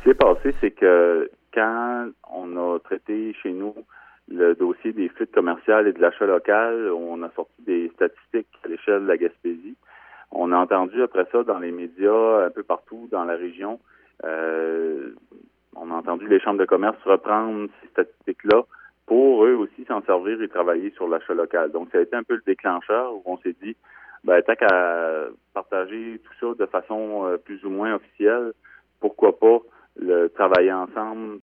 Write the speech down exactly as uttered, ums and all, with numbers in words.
s'est passé, c'est que quand on a traité chez nous le dossier des fuites commerciales et de l'achat local, on a sorti des statistiques à l'échelle de la Gaspésie. On a entendu après ça dans les médias un peu partout dans la région. Euh, on a entendu les chambres de commerce reprendre ces statistiques-là pour eux aussi s'en servir et travailler sur l'achat local. Donc, ça a été un peu le déclencheur où on s'est dit, ben, tant qu'à partager tout ça de façon euh, plus ou moins officielle, pourquoi pas le travailler ensemble